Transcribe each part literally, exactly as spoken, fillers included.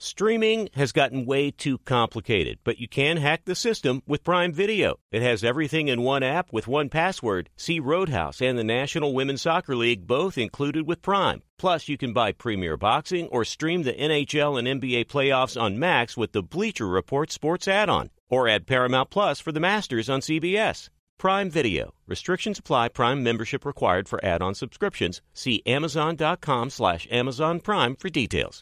Streaming has gotten way too complicated, but you can hack the system with Prime Video. It has everything in one app with one password. See Roadhouse and the National Women's Soccer League both included with Prime. Plus, you can buy Premier Boxing or stream the N H L and N B A playoffs on Max with the Bleacher Report Sports add-on. Or add Paramount Plus for the Masters on C B S. Prime Video. Restrictions apply. Prime membership required for add-on subscriptions. See Amazon.com slash Amazon Prime for details.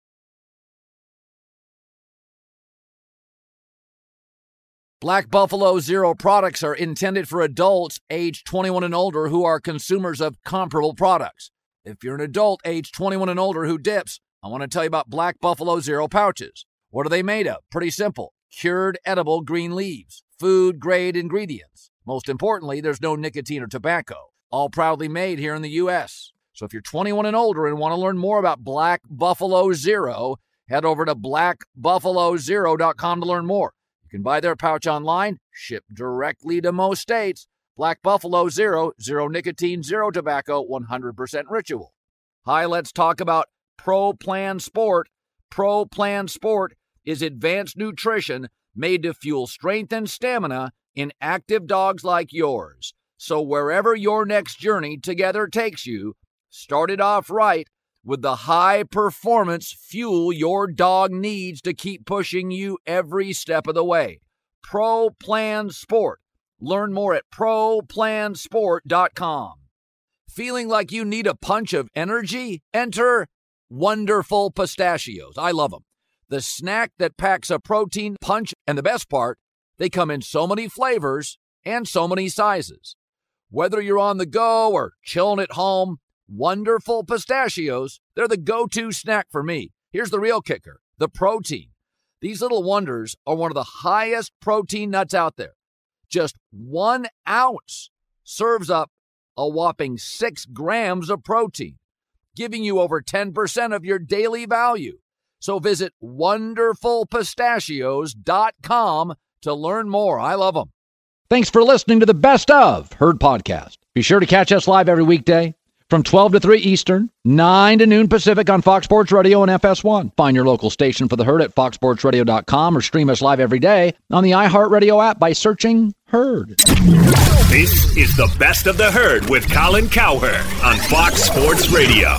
Black Buffalo Zero products are intended for adults age twenty-one and older who are consumers of comparable products. If you're an adult age twenty-one and older who dips, I want to tell you about Black Buffalo Zero pouches. What are they made of? Pretty simple. Cured edible green leaves. Food-grade ingredients. Most importantly, there's no nicotine or tobacco. All proudly made here in the U S So if you're twenty-one and older and want to learn more about Black Buffalo Zero, head over to black buffalo zero dot com to learn more. You can buy their pouch online, ship directly to most states. Black Buffalo Zero, zero nicotine, zero tobacco, one hundred percent ritual. Hi, let's talk about Pro Plan Sport. Pro Plan Sport is advanced nutrition made to fuel strength and stamina in active dogs like yours. So wherever your next journey together takes you, start it off right with the high-performance fuel your dog needs to keep pushing you every step of the way. Pro Plan Sport. Learn more at pro plan sport dot com. Feeling like you need a punch of energy? Enter Wonderful Pistachios. I love them. The snack that packs a protein punch, and the best part, they come in so many flavors and so many sizes. Whether you're on the go or chilling at home, Wonderful Pistachios, they're the go-to snack for me. Here's the real kicker, the protein. These little wonders are one of the highest protein nuts out there. Just one ounce serves up a whopping six grams of protein, giving you over ten percent of your daily value. So visit wonderful pistachios dot com to learn more. I love them. Thanks for listening to the Best of Herd Podcast. Be sure to catch us live every weekday from twelve to three Eastern, nine to noon Pacific on Fox Sports Radio and F S one. Find your local station for the Herd at fox sports radio dot com or stream us live every day on the iHeartRadio app by searching Herd. This is the Best of the Herd with Colin Cowherd on Fox Sports Radio.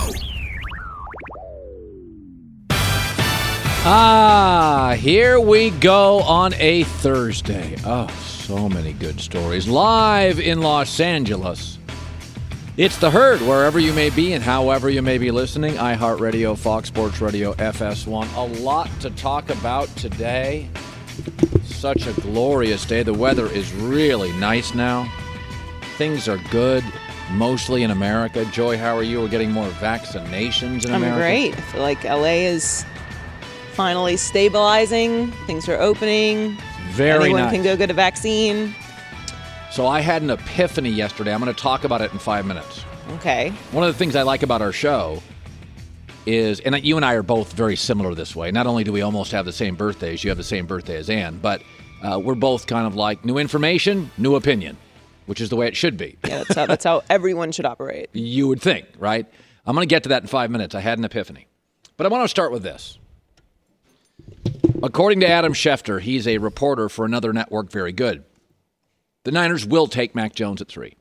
Ah, here we go on a Thursday. Oh, so many good stories. Live in Los Angeles. It's the Herd, wherever you may be and however you may be listening. iHeartRadio, Fox Sports Radio, F S one. A lot to talk about today. Such a glorious day. The weather is really nice now. Things are good, mostly in America. Joy, how are you? We're getting more vaccinations in I'm America. I'm great. I feel like L A is finally stabilizing. Things are opening. Very Anyone nice. can go get a vaccine. So I had an epiphany yesterday. I'm going to talk about it in five minutes. Okay. One of the things I like about our show is, and you and I are both very similar this way. Not only do we almost have the same birthdays, you have the same birthday as Ann, but uh, we're both kind of like new information, new opinion, which is the way it should be. Yeah, that's how, that's how everyone should operate. You would think, right? I'm going to get to that in five minutes. I had an epiphany. But I want to start with this. According to Adam Schefter, he's a reporter for another network very good. The Niners will take Mac Jones at three.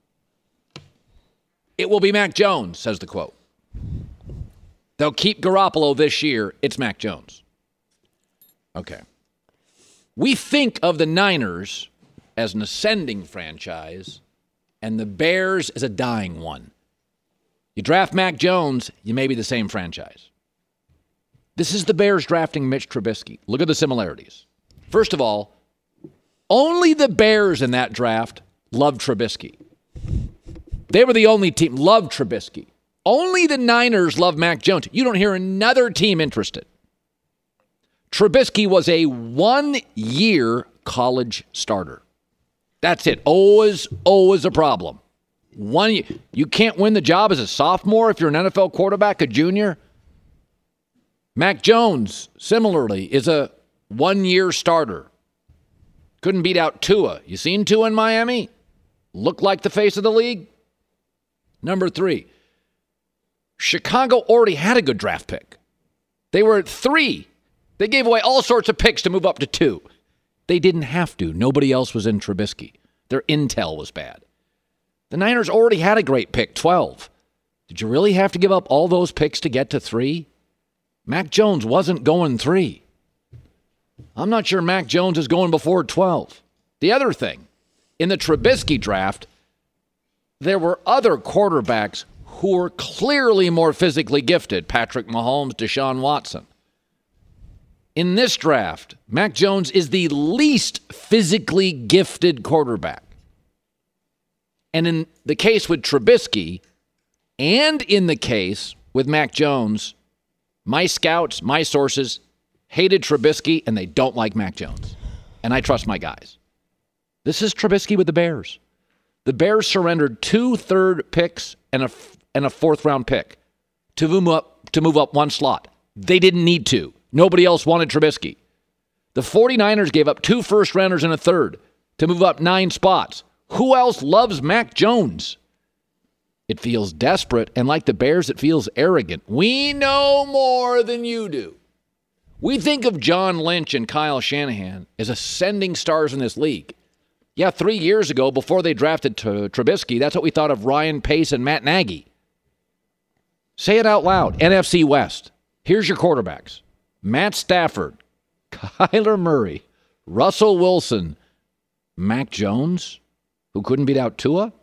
It will be Mac Jones, says the quote. They'll keep Garoppolo this year. It's Mac Jones. Okay. We think of the Niners as an ascending franchise and the Bears as a dying one. You draft Mac Jones, you may be the same franchise. This is the Bears drafting Mitch Trubisky. Look at the similarities. First of all, only the Bears in that draft loved Trubisky. They were the only team loved Trubisky. Only the Niners love Mac Jones. You don't hear another team interested. Trubisky was a one-year college starter. That's it. Always, always a problem. One, you can't win the job as a sophomore if you're an N F L quarterback, a junior. Mac Jones, similarly, is a one-year starter. Couldn't beat out Tua. You seen Tua in Miami? Looked like the face of the league. Number three, Chicago already had a good draft pick. They were at three They gave away all sorts of picks to move up to two. They didn't have to. Nobody else was in Trubisky. Their intel was bad. The Niners already had a great pick, twelve. Did you really have to give up all those picks to get to three? Mac Jones wasn't going three. I'm not sure Mac Jones is going before twelve. The other thing, in the Trubisky draft, there were other quarterbacks who were clearly more physically gifted. Patrick Mahomes, Deshaun Watson. In this draft, Mac Jones is the least physically gifted quarterback. And in the case with Trubisky, and in the case with Mac Jones, my scouts, my sources, hated Trubisky, and they don't like Mac Jones. And I trust my guys. This is Trubisky with the Bears. The Bears surrendered two third picks and a, and a fourth-round pick to move up, to move up one slot. They didn't need to. Nobody else wanted Trubisky. The 49ers gave up two first-rounders and a third to move up nine spots. Who else loves Mac Jones? It feels desperate, and like the Bears, it feels arrogant. We know more than you do. We think of John Lynch and Kyle Shanahan as ascending stars in this league. Yeah, three years ago, before they drafted Trubisky, that's what we thought of Ryan Pace and Matt Nagy. Say it out loud. N F C West. Here's your quarterbacks. Matt Stafford, Kyler Murray, Russell Wilson, Mac Jones, who couldn't beat out Tua.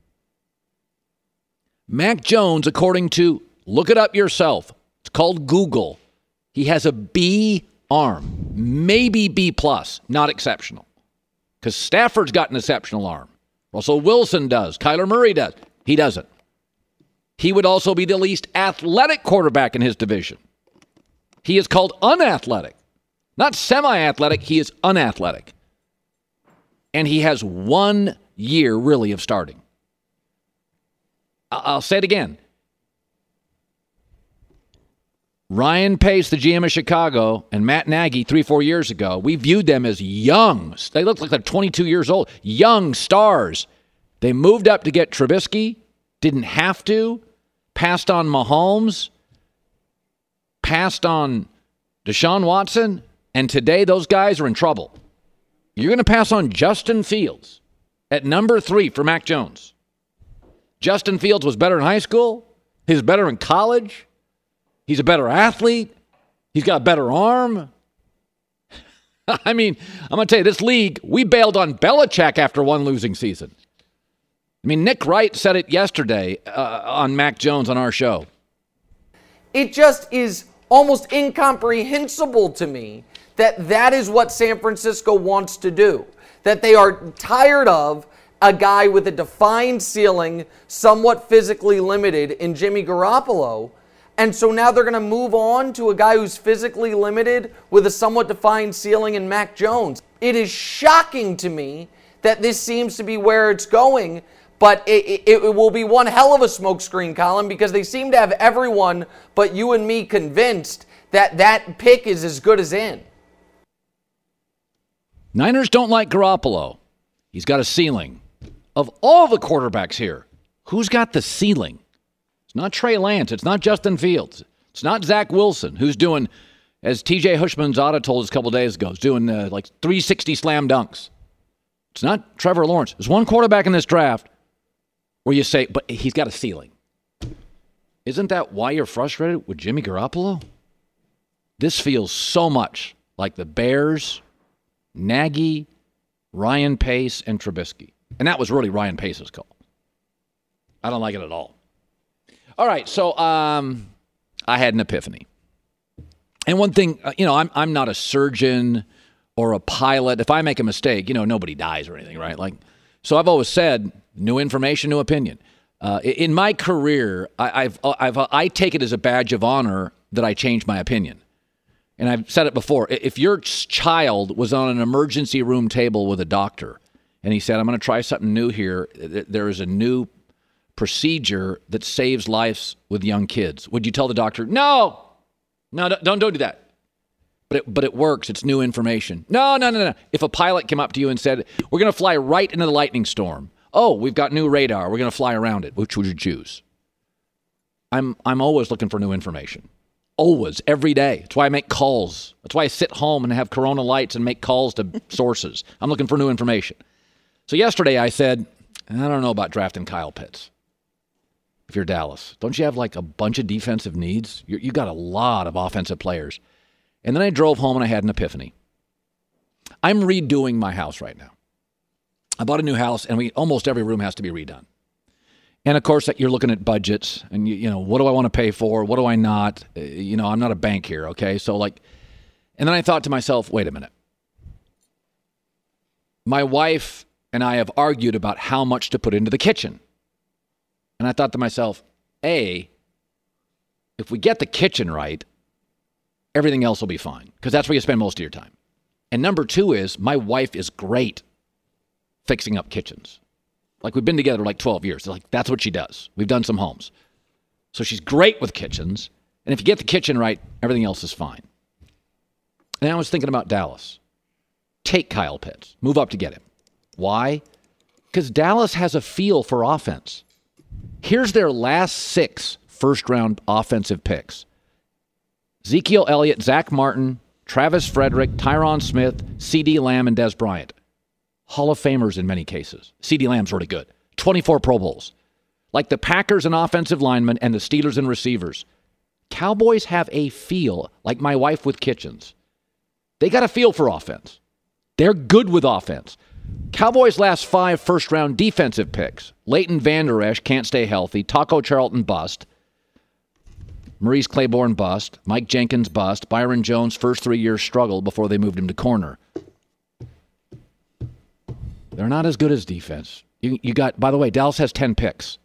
Mac Jones, according to, look it up yourself, it's called Google, he has a B arm, maybe B plus, not exceptional. Because Stafford's got an exceptional arm. Russell Wilson does. Kyler Murray does. He doesn't. He would also be the least athletic quarterback in his division. He is called unathletic. Not semi-athletic, he is unathletic. And he has one year, really, of starting. I'll say it again. Ryan Pace, the G M of Chicago, and Matt Nagy, three, four years ago, we viewed them as young. They looked like they're twenty-two years old. Young stars. They moved up to get Trubisky, didn't have to, passed on Mahomes, passed on Deshaun Watson, and today those guys are in trouble. You're going to pass on Justin Fields at number three for Mac Jones. Justin Fields was better in high school. He was better in college. He's a better athlete. He's got a better arm. I mean, I'm going to tell you, this league, we bailed on Belichick after one losing season. I mean, Nick Wright said it yesterday uh, on Mac Jones on our show. It just is almost incomprehensible to me that that is what San Francisco wants to do. That they are tired of a guy with a defined ceiling, somewhat physically limited in Jimmy Garoppolo. And so now they're going to move on to a guy who's physically limited with a somewhat defined ceiling in Mac Jones. It is shocking to me that this seems to be where it's going, but it, it, it will be one hell of a smokescreen, Colin, because they seem to have everyone but you and me convinced that that pick is as good as in. Niners don't like Garoppolo. He's got a ceiling. Of all the quarterbacks here, who's got the ceiling? It's not Trey Lance. It's not Justin Fields. It's not Zach Wilson, who's doing, as T J Hushmanzada told us a couple days ago, is doing uh, like three sixty slam dunks. It's not Trevor Lawrence. There's one quarterback in this draft where you say, but he's got a ceiling. Isn't that why you're frustrated with Jimmy Garoppolo? This feels so much like the Bears, Nagy, Ryan Pace, and Trubisky. And that was really Ryan Pace's call. I don't like it at all. All right, so um, I had an epiphany. And one thing, you know, I'm I'm not a surgeon or a pilot. If I make a mistake, you know, nobody dies or anything, right? Like, so I've always said, new information, new opinion. Uh, in my career, I, I've I've I take it as a badge of honor that I change my opinion. And I've said it before. If your child was on an emergency room table with a doctor, and he said, "I'm going to try something new here. There is a new procedure that saves lives with young kids," would you tell the doctor, no, no, don't, don't do that? But it, but it works. It's new information. No, no, no, no. If a pilot came up to you and said, we're going to fly right into the lightning storm. Oh, we've got new radar. We're going to fly around it. Which would you choose? I'm I'm always looking for new information. Always, every day. That's why I make calls. That's why I sit home and have Corona Lights and make calls to sources. I'm looking for new information. So yesterday I said, I don't know about drafting Kyle Pitts. If you're Dallas, don't you have like a bunch of defensive needs? You you got a lot of offensive players. And then I drove home and I had an epiphany. I'm redoing my house right now. I bought a new house and we almost every room has to be redone. And, of course, you're looking at budgets and, you, you know, what do I want to pay for? What do I not? Uh, you know, I'm not a bank here, okay? So, like, and then I thought to myself, wait a minute. My wife and I have argued about how much to put into the kitchen. And I thought to myself, A, if we get the kitchen right, everything else will be fine because that's where you spend most of your time. And number two is my wife is great fixing up kitchens. Like, we've been together like twelve years. Like, that's what she does. We've done some homes. So she's great with kitchens. And if you get the kitchen right, everything else is fine. And I was thinking about Dallas. Take Kyle Pitts. Move up to get him. Why? Because Dallas has a feel for offense. Here's their last six first-round offensive picks. Ezekiel Elliott, Zach Martin, Travis Frederick, Tyron Smith, CeeDee Lamb, and Dez Bryant. Hall of Famers in many cases. CeeDee Lamb's really good. twenty-four Pro Bowls. Like the Packers and offensive linemen and the Steelers and receivers. Cowboys have a feel, like my wife with kitchens. They got a feel for offense. They're good with offense. Cowboys' last five first-round defensive picks. Leighton Vander Esch can't stay healthy. Taco Charlton bust. Maurice Claiborne bust. Mike Jenkins bust. Byron Jones' first three years struggled before they moved him to corner. They're not as good as defense. You, you got, by the way, Dallas has ten picks.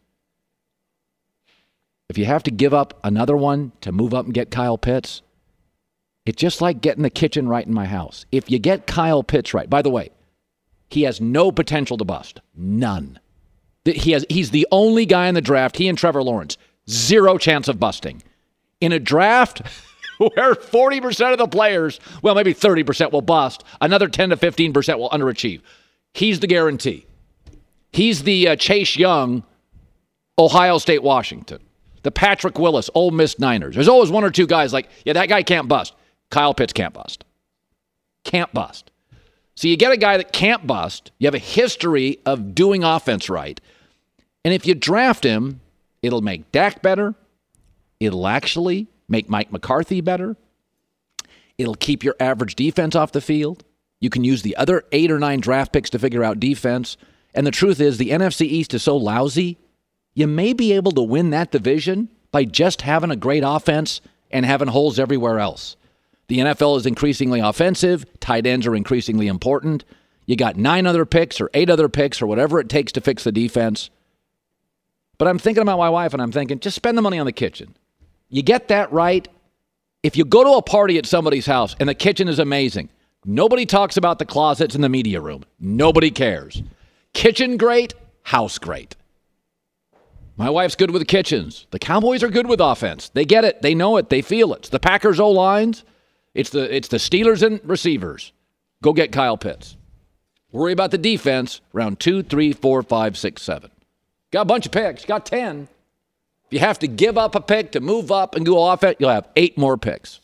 If you have to give up another one to move up and get Kyle Pitts, it's just like getting the kitchen right in my house. If you get Kyle Pitts right, by the way, he has no potential to bust. None. He has, he's the only guy in the draft, he and Trevor Lawrence, zero chance of busting. In a draft where forty percent of the players, well, maybe thirty percent will bust, another ten to fifteen percent will underachieve. He's the guarantee. He's the uh, Chase Young, Ohio State, Washington. The Patrick Willis, Ole Miss Niners. There's always one or two guys like, yeah, that guy can't bust. Kyle Pitts can't bust. Can't bust. So you get a guy that can't bust. You have a history of doing offense right. And if you draft him, it'll make Dak better. It'll actually make Mike McCarthy better. It'll keep your average defense off the field. You can use the other eight or nine draft picks to figure out defense. And the truth is, the N F C East is so lousy, you may be able to win that division by just having a great offense and having holes everywhere else. The N F L is increasingly offensive. Tight ends are increasingly important. You got nine other picks or eight other picks or whatever it takes to fix the defense. But I'm thinking about my wife, and I'm thinking, just spend the money on the kitchen. You get that right. If you go to a party at somebody's house and the kitchen is amazing, nobody talks about the closets in the media room. Nobody cares. Kitchen great, house great. My wife's good with kitchens. The Cowboys are good with offense. They get it. They know it. They feel it. It's the Packers O-lines. It's the it's the Steelers and receivers. Go get Kyle Pitts. Worry about the defense. Round two, three, four, five, six, seven. Got a bunch of picks. Got ten. If you have to give up a pick to move up and go offense, you'll have eight more picks.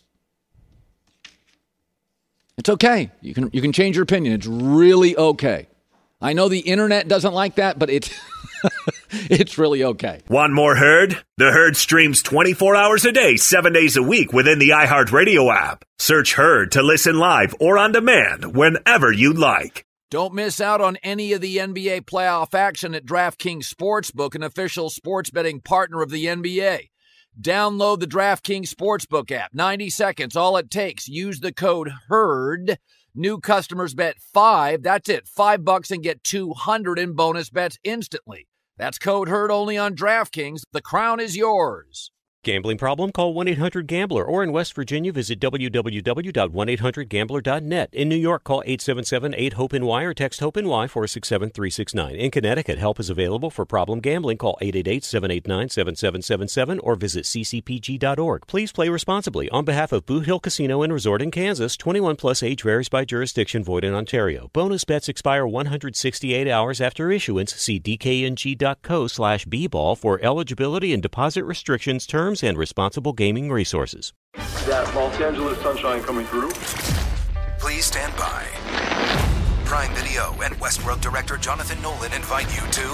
It's okay. You can you can change your opinion. It's really okay. I know the internet doesn't like that, but it's it's really okay. Want more Herd? The Herd streams twenty-four hours a day, seven days a week within the iHeartRadio app. Search Herd to listen live or on demand whenever you like. Don't miss out on any of the N B A playoff action at DraftKings Sportsbook, an official sports betting partner of the N B A. Download the DraftKings Sportsbook app. ninety seconds, all it takes. Use the code HERD. New customers bet five. That's it. Five bucks and get two hundred in bonus bets instantly. That's code HERD only on DraftKings. The crown is yours. Gambling problem? Call one eight hundred gambler, or in West Virginia, visit w w w dot one eight hundred gambler dot net. In New York, call eight seven seven eight hope N Y or text HOPE-NY four six seven three six nine. In Connecticut, help is available for problem gambling. Call eight eight eight seven eight nine seven seven seven seven or visit c c p g dot org. Please play responsibly. On behalf of Boot Hill Casino and Resort in Kansas, twenty-one plus age varies by jurisdiction, void in Ontario. Bonus bets expire one hundred sixty-eight hours after issuance. See d k n g dot co slash b ball for eligibility and deposit restrictions, terms, terms and responsible gaming resources. That Los Angeles sunshine coming through. Please stand by. Prime Video and Westworld director Jonathan Nolan invite you to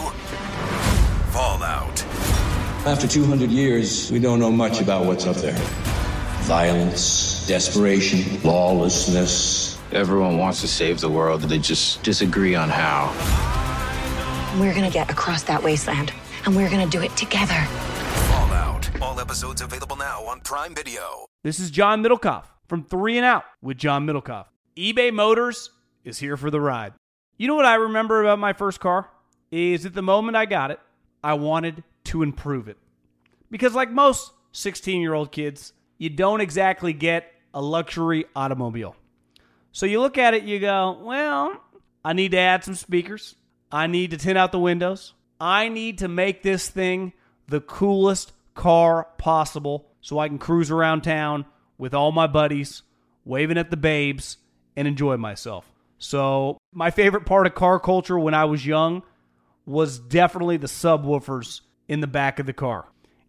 Fallout. After two hundred years, we don't know much about what's up there. Violence, desperation, lawlessness. Everyone wants to save the world, they just disagree on how. We're gonna get across that wasteland, and we're gonna do it together. Fallout. All episodes available now on Prime Video. This is John Middlecoff from Three and Out with John Middlecoff. eBay Motors is here for the ride. You know what I remember about my first car? Is at the moment I got it, I wanted to improve it. Because like most sixteen-year-old kids, you don't exactly get a luxury automobile. So you look at it, you go, well, I need to add some speakers. I need to tint out the windows. I need to make this thing the coolest car possible so I can cruise around town with all my buddies, waving at the babes, and enjoy myself. So my favorite part of car culture when I was young was definitely the subwoofers in the back of the car.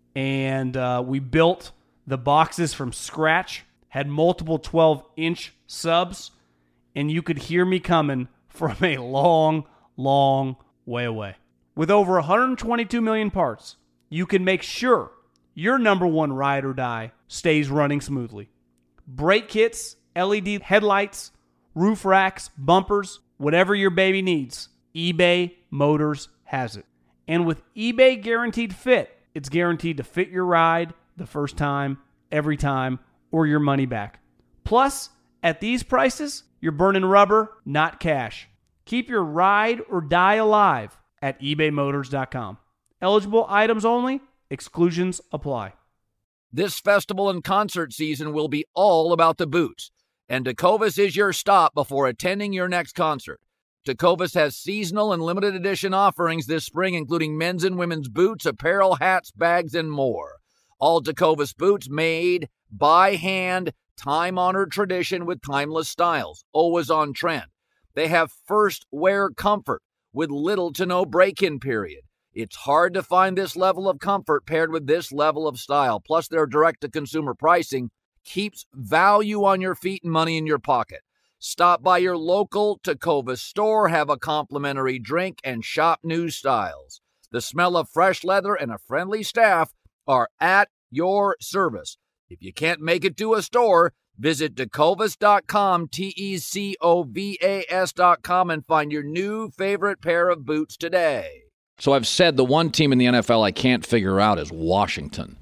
And uh, we built the boxes from scratch, had multiple twelve-inch subs, and you could hear me coming from a long, long way away. With over one hundred twenty-two million parts, you can make sure your number one ride or die stays running smoothly. Brake kits, L E D headlights, roof racks, bumpers, whatever your baby needs, eBay Motors has it. And with eBay Guaranteed Fit, it's guaranteed to fit your ride the first time, every time, or your money back. Plus, at these prices, you're burning rubber, not cash. Keep your ride or die alive at ebay motors dot com. Eligible items only. Exclusions apply. This festival and concert season will be all about the boots, and Tecovas is your stop before attending your next concert. Tecovas has seasonal and limited edition offerings this spring, including men's and women's boots, apparel, hats, bags, and more. All Tecovas boots made by hand, time-honored tradition with timeless styles, always on trend. They have first wear comfort with little to no break-in period. It's hard to find this level of comfort paired with this level of style. Plus, their direct-to-consumer pricing keeps value on your feet and money in your pocket. Stop by your local Tecovas store, have a complimentary drink, and shop new styles. The smell of fresh leather and a friendly staff are at your service. If you can't make it to a store, visit tecovas dot com, T E C O V A S dot com, and find your new favorite pair of boots today. So I've said the one team in the N F L I can't figure out is Washington.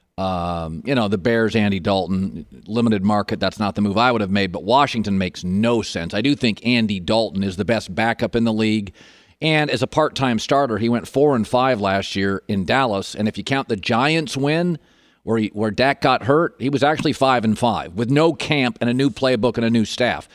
Um, you know, the Bears, Andy Dalton, limited market, that's not the move I would have made, but Washington makes no sense. I do think Andy Dalton is the best backup in the league, and as a part-time starter, he went four and five last year in Dallas, and if you count the Giants win, where he, where Dak got hurt, he was actually five and five with no camp and a new playbook and a new staff.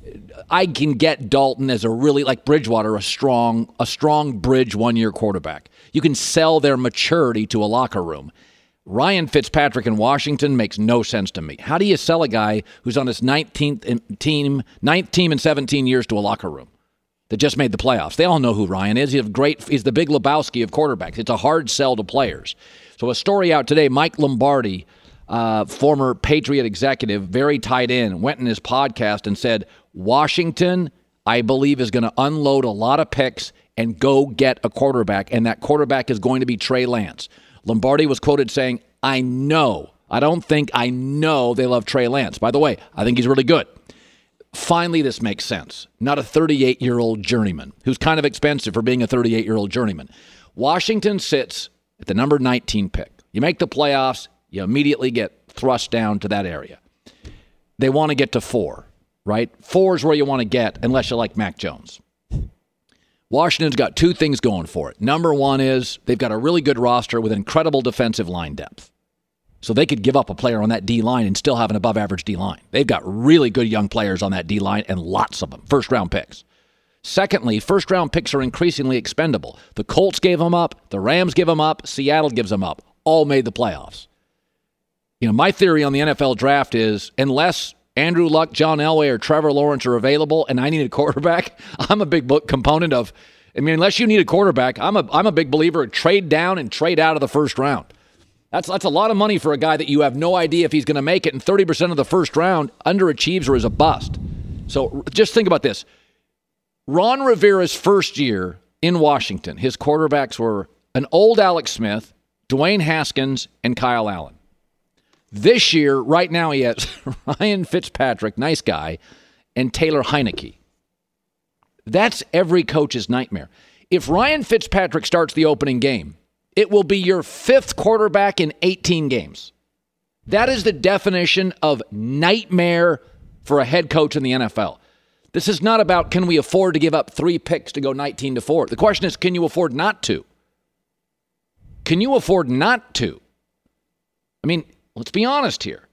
I can get Dalton as a really, like Bridgewater, a strong, a strong bridge one-year quarterback. You can sell their maturity to a locker room. Ryan Fitzpatrick in Washington makes no sense to me. How do you sell a guy who's on his nineteenth team, ninth team in seventeen years to a locker room that just made the playoffs? They all know who Ryan is. He's a great. He's the Big Lebowski of quarterbacks. It's a hard sell to players. So a story out today, Mike Lombardi, uh, former Patriot executive, very tight end, went in his podcast and said, Washington, I believe, is going to unload a lot of picks and go get a quarterback, and that quarterback is going to be Trey Lance. Lombardi was quoted saying, I know, I don't think, I know they love Trey Lance. By the way, I think he's really good. Finally, this makes sense. Not a thirty-eight-year-old journeyman, who's kind of expensive for being a thirty-eight-year-old journeyman. Washington sits at the number nineteen pick. You make the playoffs, you immediately get thrust down to that area. They want to get to four, right? Four is where you want to get, unless you like Mac Jones. Washington's got two things going for it. Number one is they've got a really good roster with incredible defensive line depth. So they could give up a player on that D-line and still have an above-average D-line. They've got really good young players on that D-line and lots of them, first-round picks. Secondly, first-round picks are increasingly expendable. The Colts gave them up. The Rams give them up. Seattle gives them up. All made the playoffs. You know, my theory on the N F L draft is unless Andrew Luck, John Elway, or Trevor Lawrence are available and I need a quarterback, I'm a big component of, I mean, unless you need a quarterback, I'm a I'm a big believer of trade down and trade out of the first round. That's that's a lot of money for a guy that you have no idea if he's going to make it, and thirty percent of the first round underachieves or is a bust. So just think about this. Ron Rivera's first year in Washington, his quarterbacks were an old Alex Smith, Dwayne Haskins, and Kyle Allen. This year, right now, he has Ryan Fitzpatrick, nice guy, and Taylor Heineke. That's every coach's nightmare. If Ryan Fitzpatrick starts the opening game, it will be your fifth quarterback in eighteen games. That is the definition of nightmare for a head coach in the N F L. This is not about can we afford to give up three picks to go nineteen to four. The question is, can you afford not to? Can you afford not to? I mean, let's be honest here.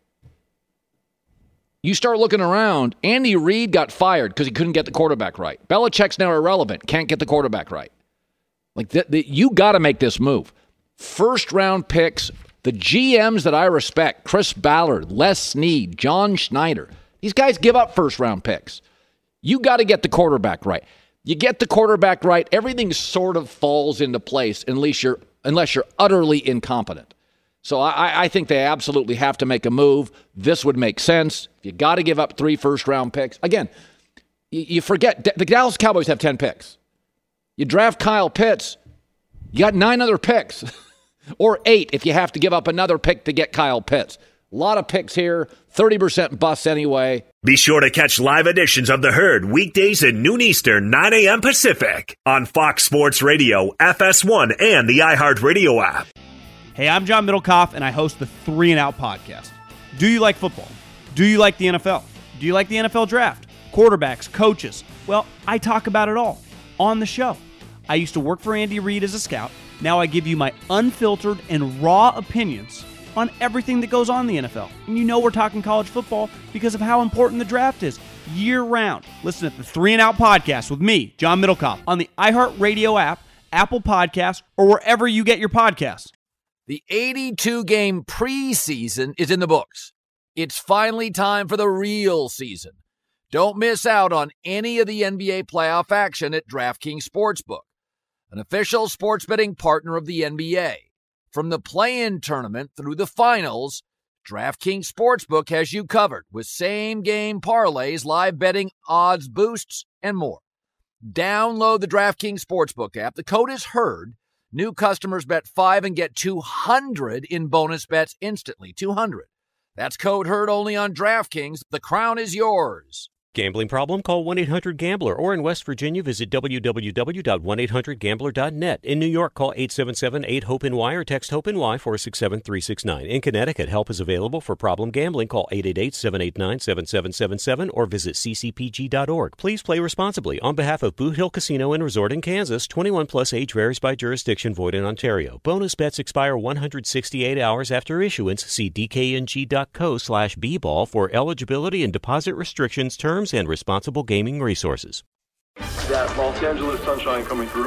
You start looking around, Andy Reid got fired because he couldn't get the quarterback right. Belichick's now irrelevant, can't get the quarterback right. Like, the, the, you got to make this move. First round picks, the G Ms that I respect, Chris Ballard, Les Snead, John Schneider, these guys give up first round picks. You got to get the quarterback right. You get the quarterback right, everything sort of falls into place unless you're, unless you're utterly incompetent. So I, I think they absolutely have to make a move. This would make sense. You got to give up three first round picks. Again, you, you forget, the Dallas Cowboys have ten picks. You draft Kyle Pitts, you got nine other picks. Or eight if you have to give up another pick to get Kyle Pitts. A lot of picks here, thirty percent busts anyway. Be sure to catch live editions of The Herd weekdays at noon Eastern, nine a.m. Pacific on Fox Sports Radio, F S one, and the iHeartRadio app. Hey, I'm John Middlecoff, and I host the Three and Out podcast. Do you like football? Do you like the N F L? Do you like the N F L draft? Quarterbacks, coaches? Well, I talk about it all on the show. I used to work for Andy Reid as a scout. Now I give you my unfiltered and raw opinions on everything that goes on in the N F L. And you know we're talking college football because of how important the draft is year-round. Listen to the Three and Out podcast with me, John Middlecoff, on the iHeartRadio app, Apple Podcasts, or wherever you get your podcasts. The eighty-two game preseason is in the books. It's finally time for the real season. Don't miss out on any of the N B A playoff action at DraftKings Sportsbook, an official sports betting partner of the N B A. From the play-in tournament through the finals, DraftKings Sportsbook has you covered with same-game parlays, live betting, odds boosts, and more. Download the DraftKings Sportsbook app. The code is HERD. New customers bet five and get two hundred in bonus bets instantly. two hundred. That's code HERD only on DraftKings. The crown is yours. Gambling problem? Call one eight hundred gambler, or in West Virginia, visit w w w dot one eight hundred gambler dot net. In New York, call eight seven seven eight hope N Y or text HOPE-NY four six seven three six nine. In Connecticut, help is available for problem gambling. Call eight eight eight seven eight nine seven seven seven seven or visit c c p g dot org. Please play responsibly. On behalf of Boot Hill Casino and Resort in Kansas, twenty-one plus age varies by jurisdiction, void in Ontario. Bonus bets expire one hundred sixty-eight hours after issuance. See d k n g dot co slash b ball for eligibility and deposit restrictions, terms, and responsible gaming resources. That Los Angeles sunshine coming through.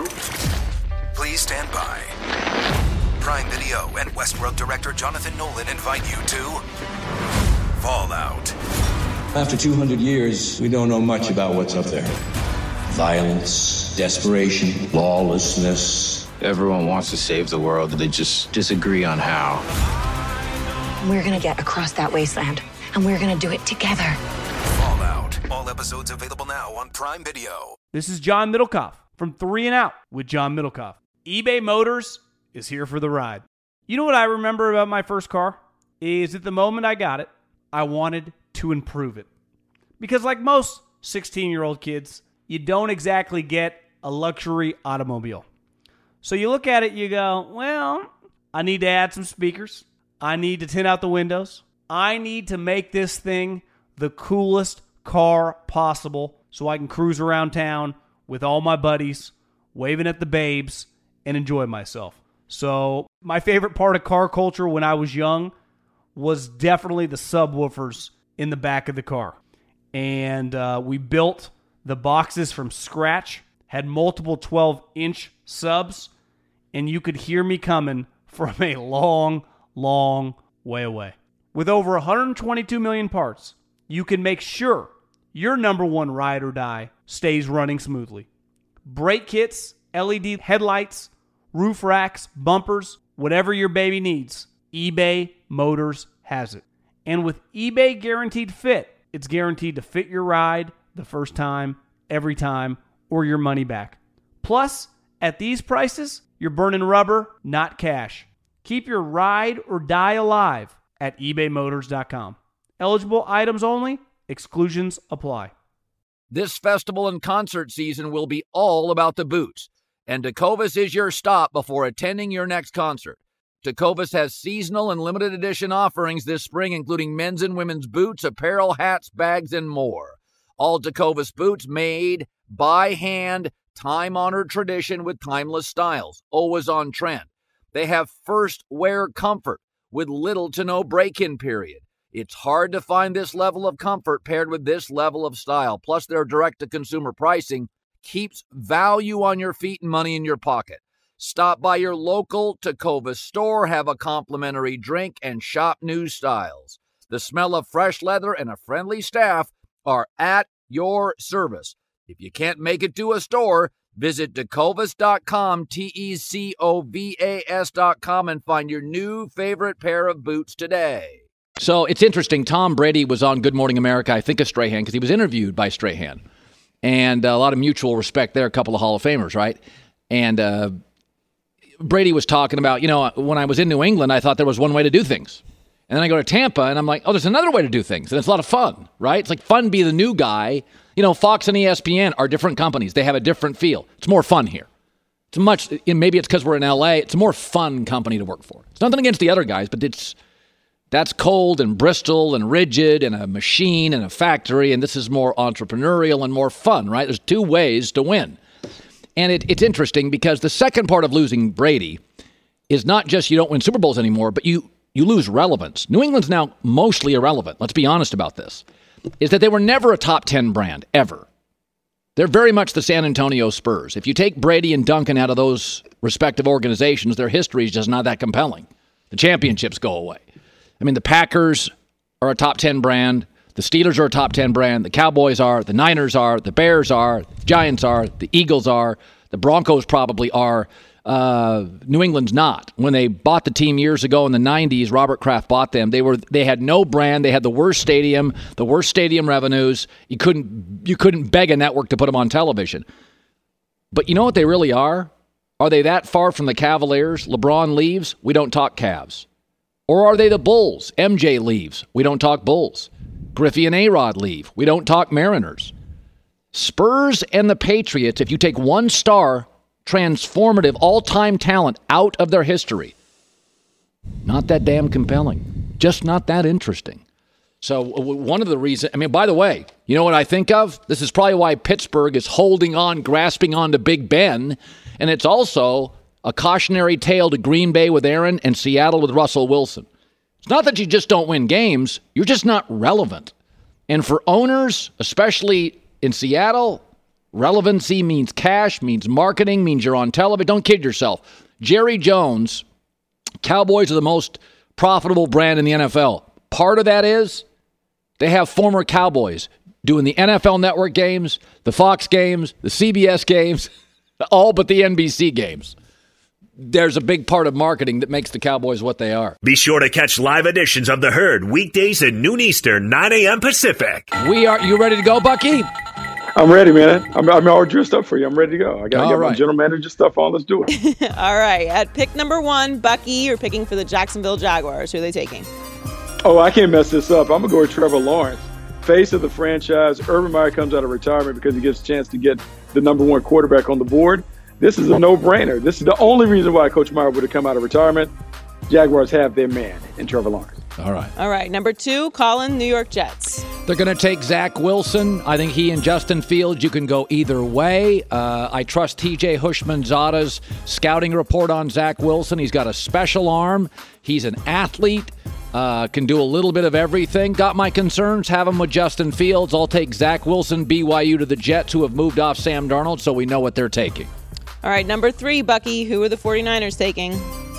Please stand by. Prime Video and Westworld director Jonathan Nolan invite you to Fallout. After two hundred years, we don't know much about what's up there. Violence, desperation, lawlessness. Everyone wants to save the world, they just disagree on how. We're gonna get across that wasteland, and we're gonna do it together. Fallout. All episodes available now on Prime Video. This is John Middlecoff from Three and Out with John Middlecoff. eBay Motors is here for the ride. You know what I remember about my first car? Is at the moment I got it, I wanted to improve it. Because like most sixteen-year-old kids, you don't exactly get a luxury automobile. So you look at it, you go, well, I need to add some speakers. I need to tint out the windows. I need to make this thing the coolest car possible so I can cruise around town with all my buddies, waving at the babes, and enjoy myself. So my favorite part of car culture when I was young was definitely the subwoofers in the back of the car. And uh, we built the boxes from scratch, had multiple twelve-inch subs, and you could hear me coming from a long, long way away. With over one hundred twenty-two million parts, you can make sure your number one ride or die stays running smoothly. Brake kits, L E D headlights, roof racks, bumpers, whatever your baby needs, eBay Motors has it. And with eBay Guaranteed Fit, it's guaranteed to fit your ride the first time, every time, or your money back. Plus, at these prices, you're burning rubber, not cash. Keep your ride or die alive at ebay motors dot com. Eligible items only. Exclusions apply. This festival and concert season will be all about the boots, and Tecovas is your stop before attending your next concert. Tecovas has seasonal and limited edition offerings this spring, including men's and women's boots, apparel, hats, bags, and more. All Tecovas boots made by hand, time-honored tradition with timeless styles, always on trend. They have first wear comfort with little to no break-in period. It's hard to find this level of comfort paired with this level of style. Plus, their direct-to-consumer pricing keeps value on your feet and money in your pocket. Stop by your local Tecovas store, have a complimentary drink, and shop new styles. The smell of fresh leather and a friendly staff are at your service. If you can't make it to a store, visit tecovas dot com, T E C O V A S dot com, and find your new favorite pair of boots today. So it's interesting. Tom Brady was on Good Morning America, I think of Strahan, because he was interviewed by Strahan. And a lot of mutual respect there, a couple of Hall of Famers, right? And uh, Brady was talking about, you know, when I was in New England, I thought there was one way to do things. And then I go to Tampa, and I'm like, oh, there's another way to do things. And it's a lot of fun, right? It's like fun to be the new guy. You know, Fox and E S P N are different companies. They have a different feel. It's more fun here. It's much, maybe it's because we're in L A, it's a more fun company to work for. It's nothing against the other guys, but it's, that's cold and Bristol and rigid and a machine and a factory, and this is more entrepreneurial and more fun, right? There's two ways to win. And it, it's interesting because the second part of losing Brady is not just you don't win Super Bowls anymore, but you, you lose relevance. New England's now mostly irrelevant. Let's be honest about this. Is that they were never a top ten brand, ever. They're very much the San Antonio Spurs. If you take Brady and Duncan out of those respective organizations, their history is just not that compelling. The championships go away. I mean, the Packers are a top ten brand. The Steelers are a top ten brand. The Cowboys are. The Niners are. The Bears are. The Giants are. The Eagles are. The Broncos probably are. Uh, New England's not. When they bought the team years ago in the nineties, Robert Kraft bought them. They were they had no brand. They had the worst stadium, the worst stadium revenues. You couldn't you couldn't beg a network to put them on television. But you know what they really are? Are they that far from the Cavaliers? LeBron leaves, we don't talk Cavs. Or are they the Bulls? M J leaves, we don't talk Bulls. Griffey and A-Rod leave, we don't talk Mariners. Spurs and the Patriots, if you take one star, transformative, all-time talent out of their history, not that damn compelling. Just not that interesting. So one of the reasons, I mean, by the way, you know what I think of? This is probably why Pittsburgh is holding on, grasping on to Big Ben, and it's also a cautionary tale to Green Bay with Aaron and Seattle with Russell Wilson. It's not that you just don't win games, you're just not relevant. And for owners, especially in Seattle, relevancy means cash, means marketing, means you're on television. Don't kid yourself. Jerry Jones, Cowboys are the most profitable brand in the N F L. Part of that is they have former Cowboys doing the N F L Network games, the Fox games, the C B S games, all but the N B C games. There's a big part of marketing that makes the Cowboys what they are. Be sure to catch live editions of The Herd weekdays at noon Eastern, nine a.m. Pacific. We are. You ready to go, Bucky? I'm ready, man. I'm, I'm all dressed up for you. I'm ready to go. I got to get right. my general manager stuff on. Let's do it. All right. At pick number one, Bucky, you're picking for the Jacksonville Jaguars. Who are they taking? Oh, I can't mess this up. I'm going to go with Trevor Lawrence. Face of the franchise. Urban Meyer comes out of retirement because he gets a chance to get the number one quarterback on the board. This is a no-brainer. This is the only reason why Coach Meyer would have come out of retirement. Jaguars have their man in Trevor Lawrence. All right. All right. Number two, Colin, New York Jets. They're going to take Zach Wilson. I think he and Justin Fields, you can go either way. Uh, I trust T J Hushmanzada's scouting report on Zach Wilson. He's got a special arm. He's an athlete. Uh, can do a little bit of everything. Got my concerns. Have him with Justin Fields. I'll take Zach Wilson, B Y U to the Jets, who have moved off Sam Darnold, so we know what they're taking. All right. Number three, Bucky, who are the 49ers taking?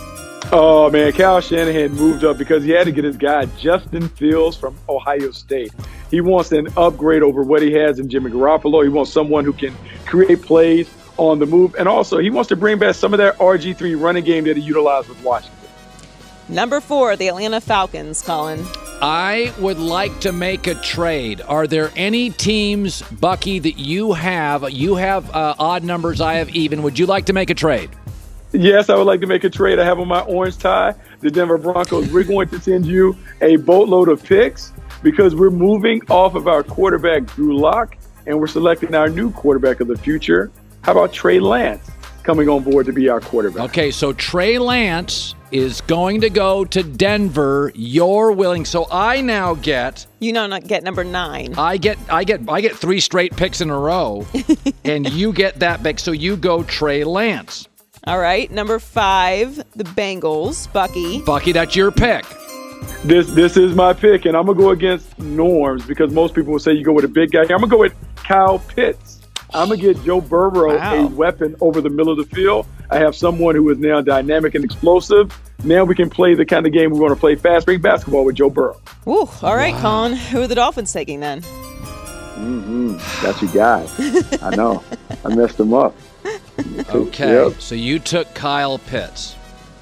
Oh, man, Kyle Shanahan moved up because he had to get his guy Justin Fields from Ohio State. He wants an upgrade over what he has in Jimmy Garoppolo. He wants someone who can create plays on the move. And also, he wants to bring back some of that R G three running game that he utilized with Washington. Number four, the Atlanta Falcons, Colin. I would like to make a trade. Are there any teams, Bucky, that you have? You have uh, odd numbers, I have even. Would you like to make a trade? Yes, I would like to make a trade. I have on my orange tie the Denver Broncos. We're going to send you a boatload of picks because we're moving off of our quarterback, Drew Lock, and we're selecting our new quarterback of the future. How about Trey Lance coming on board to be our quarterback? Okay, so Trey Lance is going to go to Denver. You're willing. So I now get You now not get number nine. I get I get I get three straight picks in a row. And you get that pick. So you go Trey Lance. All right. Number five, the Bengals. Bucky. Bucky, that's your pick. This this is my pick, and I'm going to go against norms because most people will say you go with a big guy. I'm going to go with Kyle Pitts. I'm going to get Joe Burrow Wow. a weapon over the middle of the field. I have someone who is now dynamic and explosive. Now we can play the kind of game we want to play, fast break basketball with Joe Burrow. Ooh, all right, wow. Colin. Who are the Dolphins taking then? Mm-hmm. That's your guy. I know. I messed him up. Okay, yep. So you took Kyle Pitts.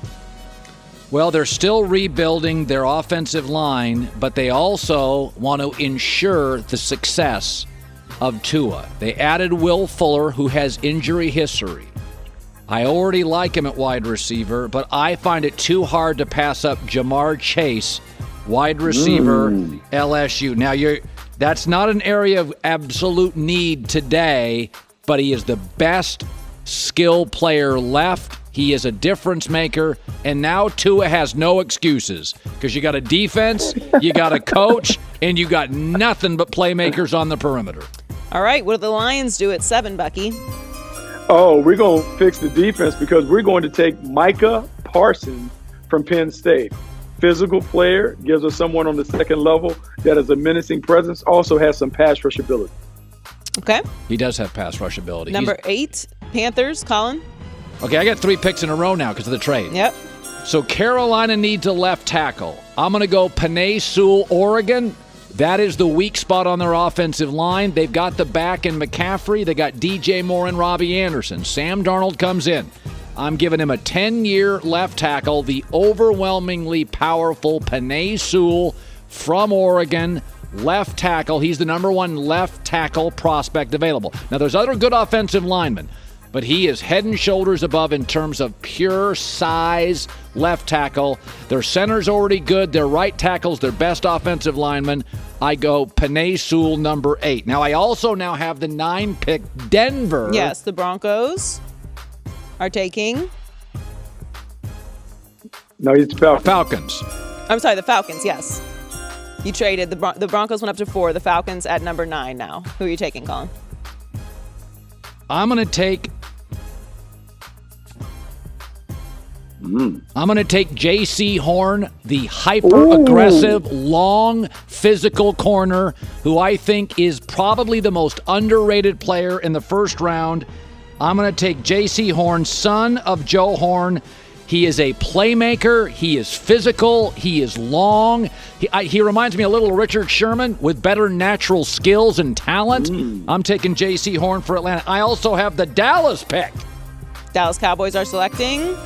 Well, they're still rebuilding their offensive line, but they also want to ensure the success of Tua. They added Will Fuller, who has injury history. I already like him at wide receiver, but I find it too hard to pass up Jamar Chase, wide receiver, mm. L S U. Now, you're that's not an area of absolute need today, but he is the best skill player left. He is a difference maker, and now Tua has no excuses because you got a defense, you got a coach, and you got nothing but playmakers on the perimeter. All right, what do the Lions do at seven, Bucky? Oh, we're going to fix the defense because we're going to take Micah Parsons from Penn State. Physical player, gives us someone on the second level that is a menacing presence, also has some pass rush ability. Okay. He does have pass rush ability. Number He's... eight, Panthers, Colin. Okay, I got three picks in a row now because of the trade. Yep. So Carolina needs a left tackle. I'm going to go Penei Sewell, Oregon. That is the weak spot on their offensive line. They've got the back in McCaffrey. They got D J Moore and Robbie Anderson. Sam Darnold comes in. I'm giving him a ten-year left tackle, the overwhelmingly powerful Penei Sewell from Oregon, left tackle. He's the number one left tackle prospect available. Now, there's other good offensive linemen, but he is head and shoulders above in terms of pure size left tackle. Their center's already good. Their right tackle's their best offensive lineman. I go Penei Sewell, number eight. Now, I also now have the nine pick Denver. Yes, the Broncos are taking. No, it's Falcons. Falcons. I'm sorry, the Falcons, yes. You traded. The, Bron- the Broncos went up to four. The Falcons at number nine now. Who are you taking, Colin? I'm going to take... Mm. I'm going to take J C Horn, the hyper-aggressive, Ooh. long, physical corner, who I think is probably the most underrated player in the first round. I'm going to take J C Horn, son of Joe Horn. He is a playmaker. He is physical. He is long. He, I, he reminds me a little of Richard Sherman with better natural skills and talent. Mm. I'm taking J C Horn for Atlanta. I also have the Dallas pick. Dallas Cowboys are selecting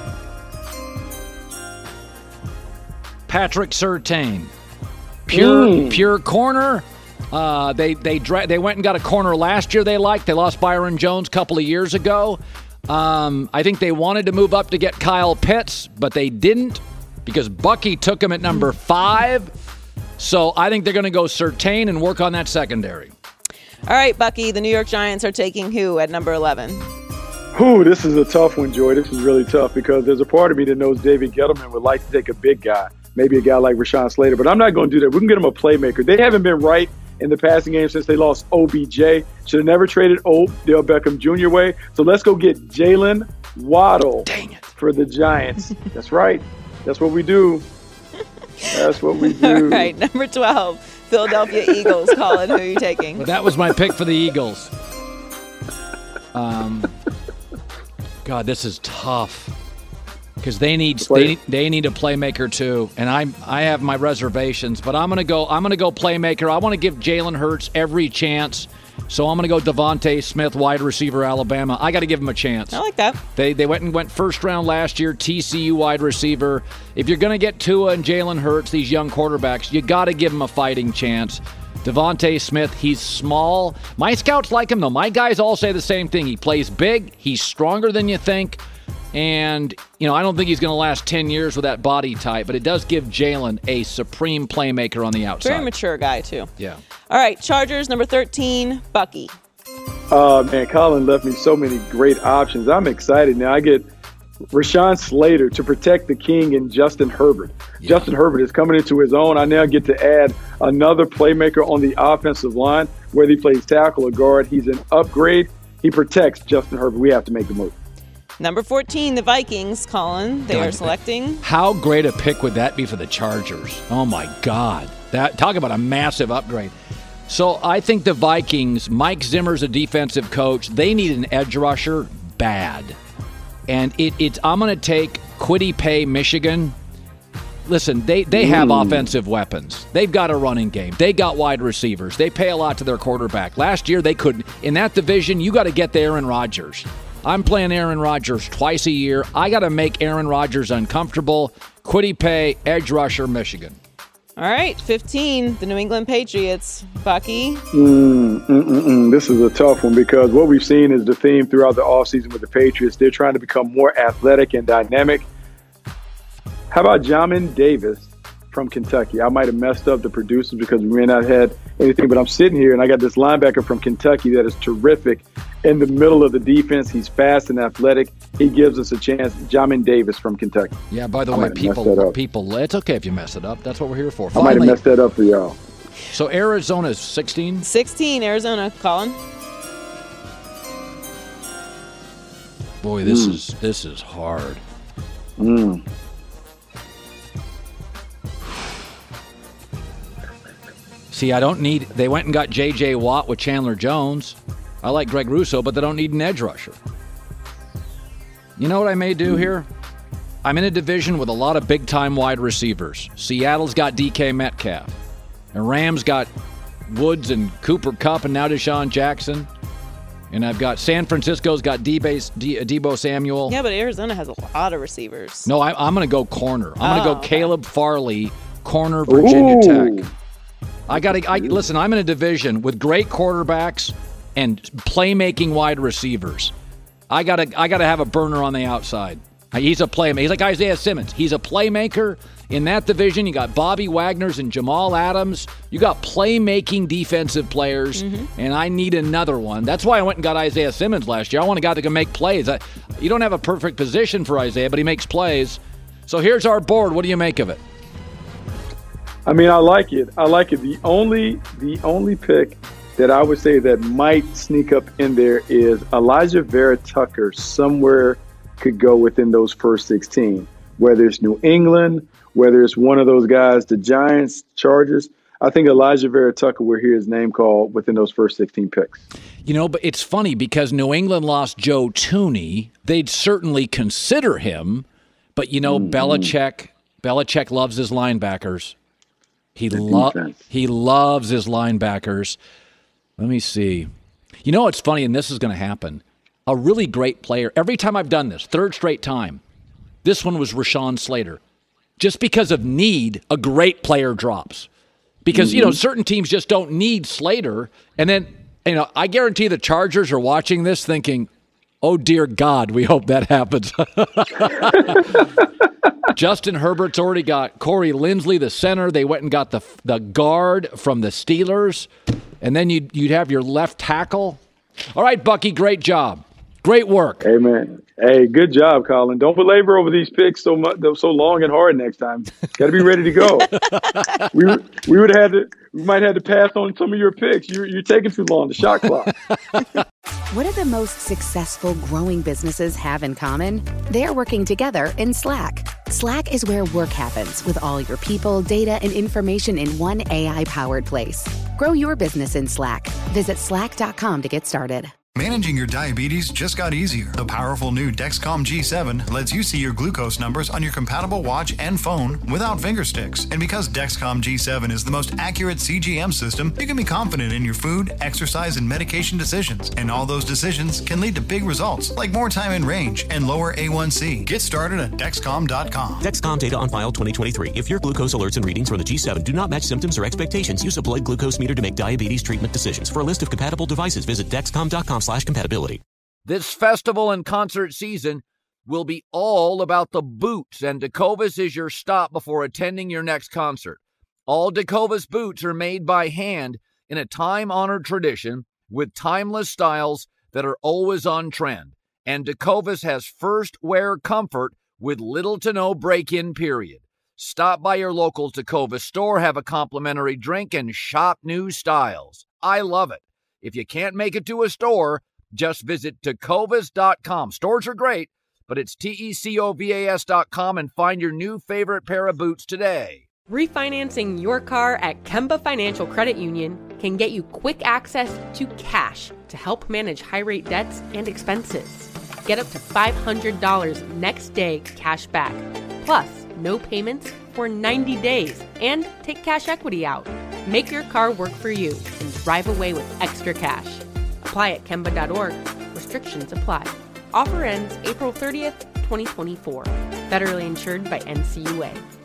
Patrick Surtain. Pure mm. pure corner. Uh, they they dra- they went and got a corner last year they liked. They lost Byron Jones a couple of years ago. Um, I think they wanted to move up to get Kyle Pitts, but they didn't because Bucky took him at number five. So I think they're going to go Surtain and work on that secondary. All right, Bucky, the New York Giants are taking who at number eleven? Whew, this is a tough one, Joy. This is really tough because there's a part of me that knows David Gettleman would like to take a big guy, maybe a guy like Rashawn Slater, but I'm not going to do that. We can get him a playmaker. They haven't been right in the passing game since they lost O B J. Should have never traded Odell Beckham Junior way. So let's go get Jalen Waddle Dang it. for the Giants. That's right. That's what we do. That's what we do. All right, number twelve, Philadelphia Eagles. Colin, who are you taking? Well, that was my pick for the Eagles. Um, God, this is tough. Because they need they, they need a playmaker too, and I I have my reservations, but I'm gonna go I'm gonna go playmaker. I want to give Jalen Hurts every chance So I'm going to go Devontae Smith, wide receiver, Alabama. I got to give him a chance. I like that. They they went and went first round last year, T C U wide receiver. If you're going to get Tua and Jalen Hurts, these young quarterbacks, you got to give them a fighting chance. Devontae Smith, he's small. My scouts like him, though. My guys all say the same thing. He plays big. He's stronger than you think. And, you know, I don't think he's going to last ten years with that body type, but it does give Jalen a supreme playmaker on the outside. Very mature guy, too. Yeah. All right, Chargers, number thirteen, Bucky. Uh, man, Colin left me so many great options. I'm excited now. I get Rashawn Slater to protect the king and Justin Herbert. Yeah. Justin Herbert is coming into his own. I now get to add another playmaker on the offensive line, whether he plays tackle or guard. He's an upgrade. He protects Justin Herbert. We have to make the move. Number fourteen, the Vikings, Colin. They God, are selecting. How great a pick would that be for the Chargers? Oh, my God. That talk about a massive upgrade. So I think the Vikings, Mike Zimmer's a defensive coach. They need an edge rusher bad. And it, it's I'm going to take Kwity Paye, Michigan. Listen, they, they have mm. offensive weapons. They've got a running game. They got wide receivers. They pay a lot to their quarterback. Last year, they couldn't. In that division, you got to get the Aaron Rodgers. I'm playing Aaron Rodgers twice a year. I got to make Aaron Rodgers uncomfortable. Kwity Paye, edge rusher, Michigan. All right, fifteen, the New England Patriots. Bucky? Mm, mm, mm, mm. This is a tough one because what we've seen is the theme throughout the offseason with the Patriots. They're trying to become more athletic and dynamic. How about Jamin Davis from Kentucky? I might have messed up the producers because we may not have had anything, but I'm sitting here and I got this linebacker from Kentucky that is terrific in the middle of the defense. He's fast and athletic. He gives us a chance. Jamin Davis from Kentucky. Yeah, by the I way, people, people, it's okay if you mess it up. That's what we're here for. Finally, I might have messed that up for y'all. So Arizona's sixteen? sixteen, Arizona. Colin? Boy, this mm. is this is hard. Mm. See, I don't need – they went and got J J. Watt with Chandler Jones. I like Greg Russo, but they don't need an edge rusher. You know what I may do here? I'm in a division with a lot of big-time wide receivers. Seattle's got D K Metcalf. And Rams got Woods and Cooper Kupp and now Deshaun Jackson. And I've got San Francisco's got Debo, Debo Samuel. Yeah, but Arizona has a lot of receivers. No, I, I'm going to go corner. I'm oh, going to go okay. Caleb Farley, corner, Virginia Ooh. Tech. I got to I, listen. I'm in a division with great quarterbacks and playmaking wide receivers. I got to I got to have a burner on the outside. He's a playmaker. He's like Isaiah Simmons. He's a playmaker in that division. You got Bobby Wagner's and Jamal Adams. You got playmaking defensive players, mm-hmm. and I need another one. That's why I went and got Isaiah Simmons last year. I want a guy that can make plays. I, you don't have a perfect position for Isaiah, but he makes plays. So here's our board. What do you make of it? I mean, I like it. I like it. The only the only pick that I would say that might sneak up in there is Elijah Vera Tucker. Somewhere could go within those first sixteen, whether it's New England, whether it's one of those guys, the Giants, Chargers. I think Elijah Vera Tucker will hear his name called within those first sixteen picks. You know, but it's funny because New England lost Joe Thuney. They'd certainly consider him, but you know, mm-hmm. Belichick, Belichick loves his linebackers. He lo- he loves his linebackers. Let me see. You know what's funny, and this is going to happen. A really great player. Every time I've done this, third straight time, this one was Rashawn Slater. Just because of need, a great player drops. Because, mm-hmm. you know, certain teams just don't need Slater. And then, you know, I guarantee the Chargers are watching this thinking, oh, dear God, we hope that happens. Justin Herbert's already got Corey Linsley, the center. They went and got the the guard from the Steelers. And then you'd, you'd have your left tackle. All right, Bucky, great job. Great work. Hey, man. Hey, good job, Colin. Don't belabor over these picks so much, so long and hard next time. Got to be ready to go. we we would have had to. We might have to pass on some of your picks. You're you're taking too long. The shot clock. What do the most successful growing businesses have in common? They're working together in Slack. Slack is where work happens with all your people, data, and information in one A I-powered place. Grow your business in Slack. Visit slack dot com to get started. Managing your diabetes just got easier. The powerful new Dexcom G seven lets you see your glucose numbers on your compatible watch and phone without finger sticks. And because Dexcom G seven is the most accurate C G M system, you can be confident in your food, exercise, and medication decisions. And all those decisions can lead to big results, like more time in range and lower A one C. Get started at Dexcom dot com. Dexcom data on file twenty twenty-three. If your glucose alerts and readings from the G seven do not match symptoms or expectations, use a blood glucose meter to make diabetes treatment decisions. For a list of compatible devices, visit Dexcom dot com slash compatibility. This festival and concert season will be all about the boots, and Tecovas is your stop before attending your next concert. All Tecovas boots are made by hand in a time-honored tradition with timeless styles that are always on trend. And Tecovas has first wear comfort with little to no break-in period. Stop by your local Tecovas store, have a complimentary drink, and shop new styles. I love it. If you can't make it to a store, just visit Tecovas dot com. Stores are great, but it's T E C O V A S dot com and find your new favorite pair of boots today. Refinancing your car at Kemba Financial Credit Union can get you quick access to cash to help manage high-rate debts and expenses. Get up to five hundred dollars next day cash back, plus no payments for ninety days, and take cash equity out. Make your car work for you and drive away with extra cash. Apply at Kemba dot org. Restrictions apply. Offer ends April thirtieth, twenty twenty-four. Federally insured by N C U A.